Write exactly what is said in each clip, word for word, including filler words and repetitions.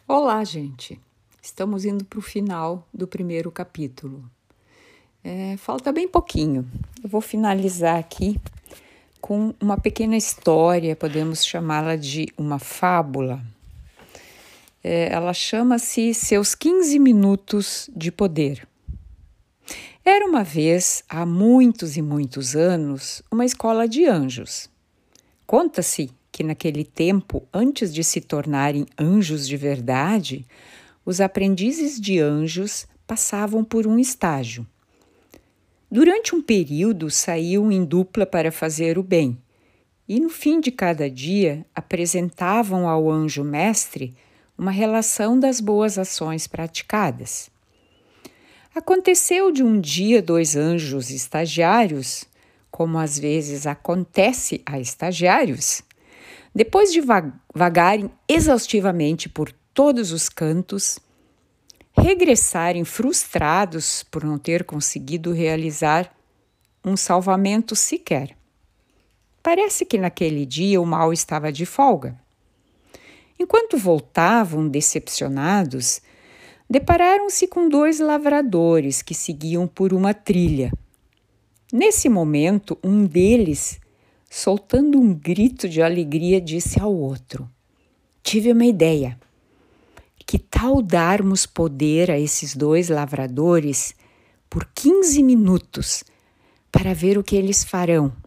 Olá, gente! Estamos indo para o final do primeiro capítulo. É, falta bem pouquinho. Eu vou finalizar aqui com uma pequena história, podemos chamá-la de uma fábula. É, ela chama-se Seus quinze Minutos de Poder. Era uma vez, há muitos e muitos anos, uma escola de anjos. Conta-se que naquele tempo, antes de se tornarem anjos de verdade, os aprendizes de anjos passavam por um estágio. Durante um período, saíam em dupla para fazer o bem, e no fim de cada dia apresentavam ao anjo mestre uma relação das boas ações praticadas. Aconteceu de um dia dois anjos estagiários, como às vezes acontece a estagiários, depois de vagarem exaustivamente por todos os cantos, regressarem frustrados por não ter conseguido realizar um salvamento sequer. Parece que naquele dia o mal estava de folga. Enquanto voltavam decepcionados, depararam-se com dois lavradores que seguiam por uma trilha. Nesse momento, um deles, soltando um grito de alegria, disse ao outro: "Tive uma ideia. Que tal darmos poder a esses dois lavradores por quinze minutos para ver o que eles farão? O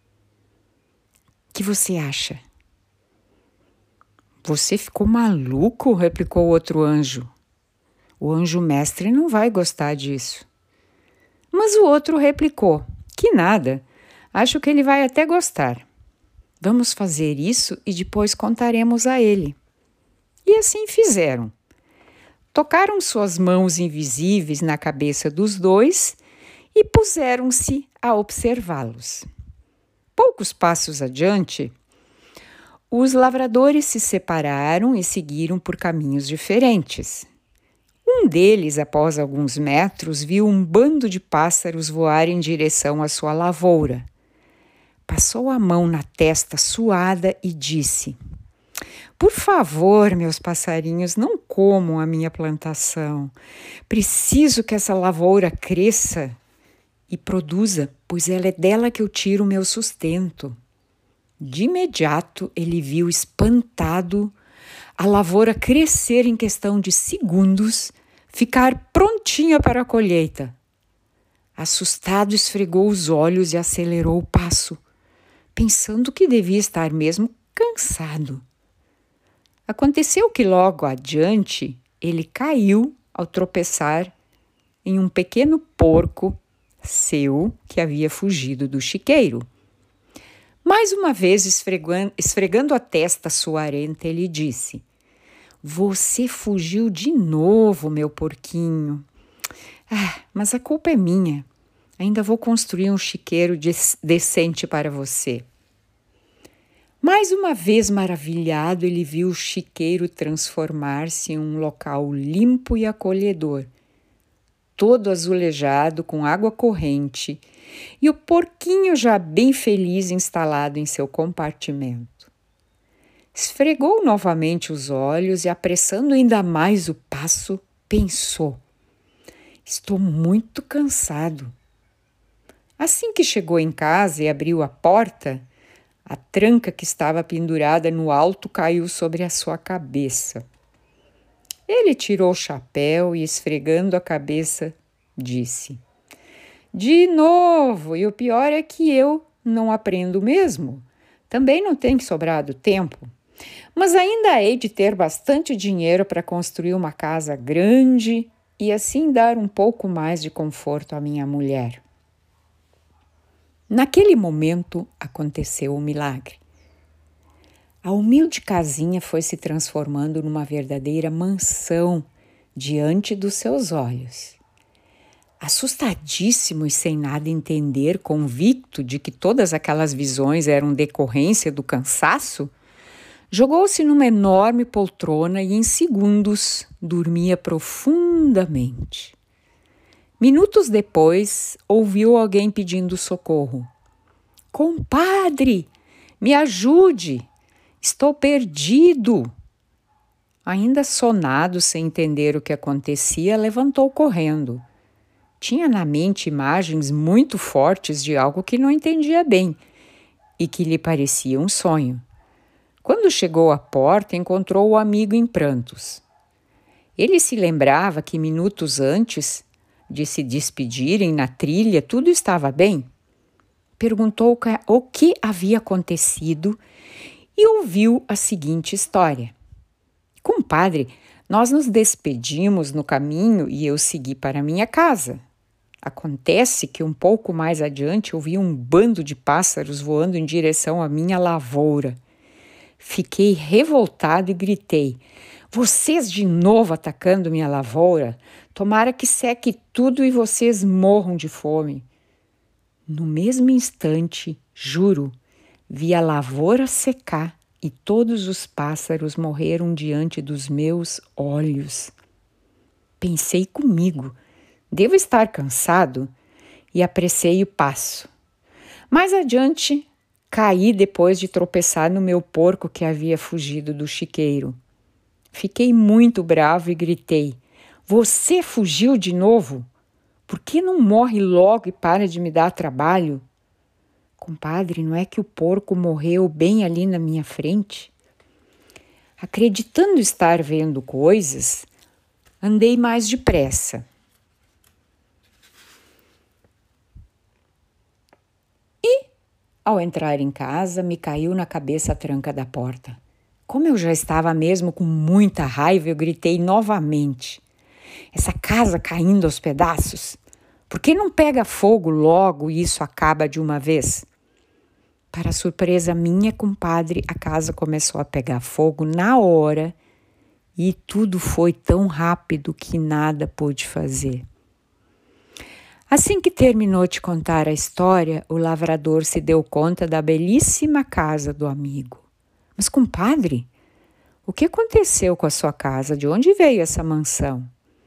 que você acha?" "Você ficou maluco?" replicou o outro anjo. "O anjo mestre não vai gostar disso." Mas o outro replicou: "Que nada, acho que ele vai até gostar. Vamos fazer isso e depois contaremos a ele." E assim fizeram. Tocaram suas mãos invisíveis na cabeça dos dois e puseram-se a observá-los. Poucos passos adiante, os lavradores se separaram e seguiram por caminhos diferentes. Um deles, após alguns metros, viu um bando de pássaros voar em direção à sua lavoura. Passou a mão na testa suada e disse: "Por favor, meus passarinhos, não comam a minha plantação. Preciso que essa lavoura cresça e produza, pois ela é dela que eu tiro o meu sustento." De imediato, ele viu espantado a lavoura crescer em questão de segundos, ficar prontinha para a colheita. Assustado, esfregou os olhos e acelerou o passo, pensando que devia estar mesmo cansado. Aconteceu que logo adiante ele caiu ao tropeçar em um pequeno porco seu que havia fugido do chiqueiro. Mais uma vez, esfregando, esfregando a testa suarenta, ele disse: "Você fugiu de novo, meu porquinho. Ah, mas a culpa é minha. Ainda vou construir um chiqueiro decente para você." Mais uma vez maravilhado, ele viu o chiqueiro transformar-se em um local limpo e acolhedor, todo azulejado com água corrente, e o porquinho já bem feliz instalado em seu compartimento. Esfregou novamente os olhos e, apressando ainda mais o passo, pensou: "Estou muito cansado." Assim que chegou em casa e abriu a porta, a tranca que estava pendurada no alto caiu sobre a sua cabeça. Ele tirou o chapéu e, esfregando a cabeça, disse: "De novo, e o pior é que eu não aprendo mesmo. Também não tem sobrado tempo. Mas ainda hei de ter bastante dinheiro para construir uma casa grande e assim dar um pouco mais de conforto à minha mulher." Naquele momento aconteceu o milagre. A humilde casinha foi se transformando numa verdadeira mansão diante dos seus olhos. Assustadíssimo e sem nada entender, convicto de que todas aquelas visões eram decorrência do cansaço, jogou-se numa enorme poltrona e em segundos dormia profundamente. Minutos depois, ouviu alguém pedindo socorro. "Compadre, me ajude! Estou perdido!" Ainda sonado, sem entender o que acontecia, levantou correndo. Tinha na mente imagens muito fortes de algo que não entendia bem e que lhe parecia um sonho. Quando chegou à porta, encontrou o amigo em prantos. Ele se lembrava que minutos antes de se despedirem na trilha, tudo estava bem. Perguntou o que havia acontecido e ouviu a seguinte história. Compadre, nós nos despedimos no caminho e eu segui para minha casa. Acontece que um pouco mais adiante eu vi um bando de pássaros voando em direção à minha lavoura. Fiquei revoltado e gritei: vocês de novo atacando minha lavoura? Tomara que seque tudo e vocês morram de fome. No mesmo instante, juro, vi a lavoura secar e todos os pássaros morreram diante dos meus olhos. Pensei comigo, devo estar cansado, e apressei o passo. Mais adiante, caí depois de tropeçar no meu porco que havia fugido do chiqueiro. Fiquei muito bravo e gritei: você fugiu de novo? Por que não morre logo e para de me dar trabalho? Compadre, não é que o porco morreu bem ali na minha frente? Acreditando estar vendo coisas, andei mais depressa. E, ao entrar em casa, me caiu na cabeça a tranca da porta. Como eu já estava mesmo com muita raiva, eu gritei novamente: essa casa caindo aos pedaços, por que não pega fogo logo e isso acaba de uma vez? Para surpresa minha, compadre, a casa começou a pegar fogo na hora e tudo foi tão rápido que nada pude fazer. Assim que terminou de contar a história, o lavrador se deu conta da belíssima casa do amigo. Mas, compadre, o que aconteceu com a sua casa? De onde veio essa mansão?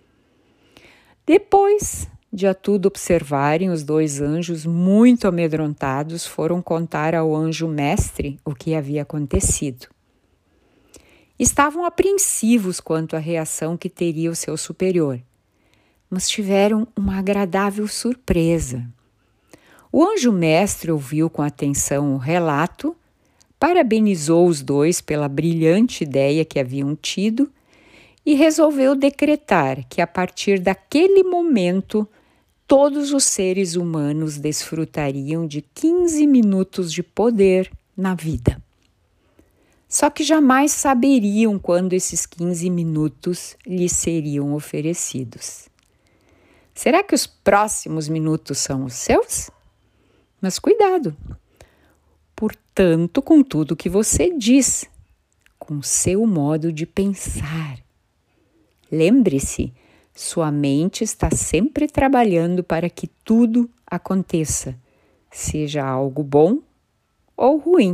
Depois de a tudo observarem, os dois anjos, muito amedrontados, foram contar ao anjo mestre o que havia acontecido. Estavam apreensivos quanto à reação que teria o seu superior, mas tiveram uma agradável surpresa. O anjo mestre ouviu com atenção o relato, parabenizou os dois pela brilhante ideia que haviam tido e resolveu decretar que, a partir daquele momento, todos os seres humanos desfrutariam de quinze minutos de poder na vida. Só que jamais saberiam quando esses quinze minutos lhes seriam oferecidos. Será que os próximos minutos são os seus? Mas cuidado! Portanto, com tudo que você diz, com seu modo de pensar. Lembre-se, sua mente está sempre trabalhando para que tudo aconteça, seja algo bom ou ruim.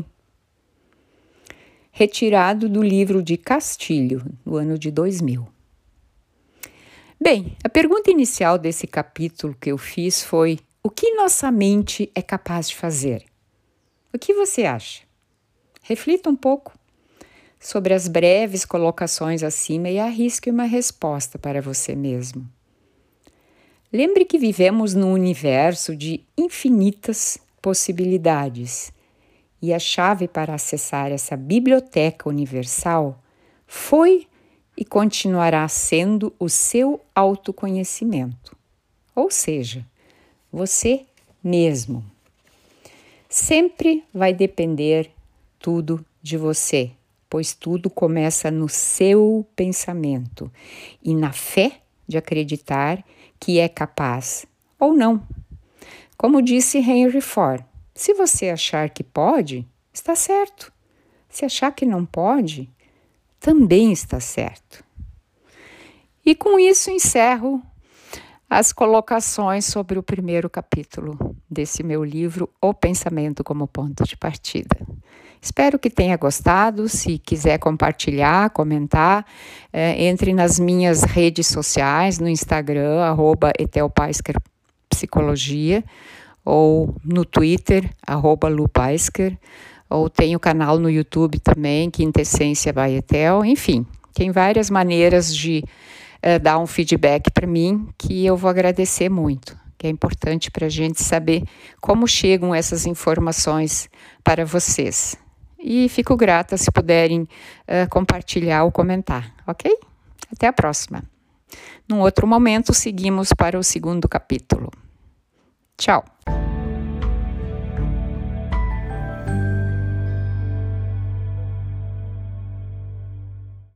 Retirado do livro de Castilho, no ano de dois mil. Bem, a pergunta inicial desse capítulo que eu fiz foi: o que nossa mente é capaz de fazer? O que você acha? Reflita um pouco sobre as breves colocações acima e arrisque uma resposta para você mesmo. Lembre que vivemos num universo de infinitas possibilidades e a chave para acessar essa biblioteca universal foi e continuará sendo o seu autoconhecimento, ou seja, você mesmo. Sempre vai depender tudo de você, pois tudo começa no seu pensamento e na fé de acreditar que é capaz ou não. Como disse Henry Ford, se você achar que pode, está certo. Se achar que não pode, também está certo. E com isso encerro as colocações sobre o primeiro capítulo desse meu livro, O Pensamento como Ponto de Partida. Espero que tenha gostado. Se quiser compartilhar, comentar, é, entre nas minhas redes sociais, no Instagram, arroba Etelpaisker Psicologia, ou no Twitter, arroba Lupaisker, ou tem o canal no YouTube também, Quintessência by Etel, enfim. Tem várias maneiras de uh, dar um feedback para mim que eu vou agradecer muito, que é importante para a gente saber como chegam essas informações para vocês. E fico grata se puderem uh, compartilhar ou comentar, ok? Até a próxima. Num outro momento, seguimos para o segundo capítulo. Tchau!